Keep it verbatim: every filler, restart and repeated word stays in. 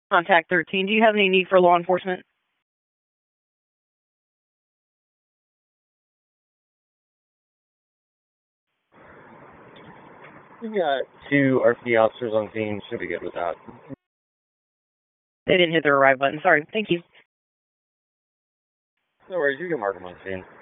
Contact thirteen. Do you have any need for law enforcement? We got two R P D officers on scene. Should be good with that. They didn't hit their arrive button. Sorry. Thank you. No worries. You can mark them on scene.